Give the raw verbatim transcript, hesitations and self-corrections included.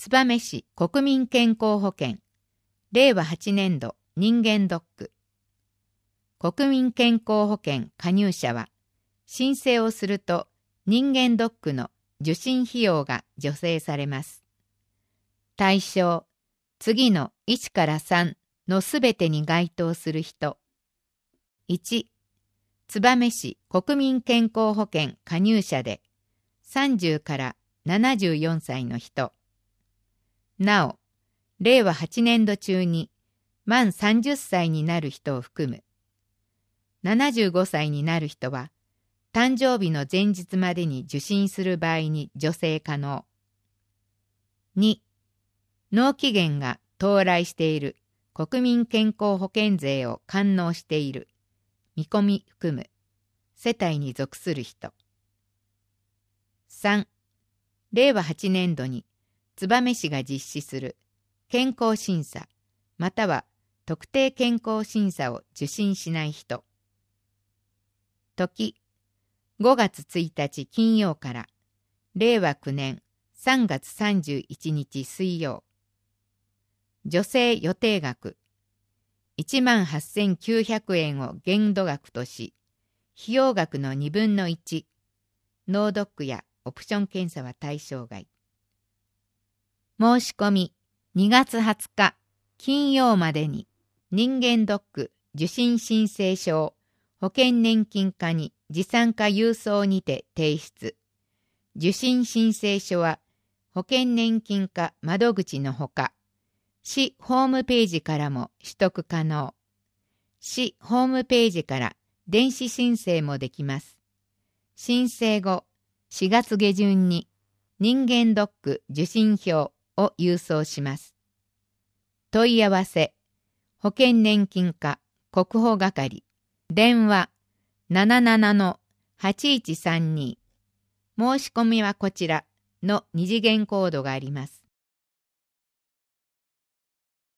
燕市国民健康保険れいわはちねんど人間ドック。国民健康保険加入者は申請をすると人間ドックの受診費用が助成されます。対象、次のいちからさんのすべてに該当する人。いち、燕市国民健康保険加入者でさんじゅうからななじゅうよんさいの人。なお、れいわはちねんど中に満さんじゅっさいになる人を含む。ななじゅうごさいになる人は誕生日の前日までに受診する場合に助成可能。に、納期限が到来している国民健康保険税を完納している、見込み含む、世帯に属する人。さん、れいわはちねんどに燕市が実施する健康審査または特定健康審査を受診しない人。時、ごがつついたち金曜かられいわきゅうねんさんがつさんじゅういちにち水曜。助成予定額いちまんはっせんきゅうひゃくえんを限度額とし、費用額のにぶんのいち、脳ドックやオプション検査は対象外。申し込みにがつはつか金曜までに人間ドック受診申請書を保険年金課に持参か郵送にて提出。受診申請書は保険年金課窓口のほか、市ホームページからも取得可能。市ホームページから電子申請もできます。申請後しがつげじゅんに人間ドック受診票を郵送します。問い合わせ、保険年金課国保係、電話 ななななのはちいちさんに、申し込みはこちらの二次元コードがあります。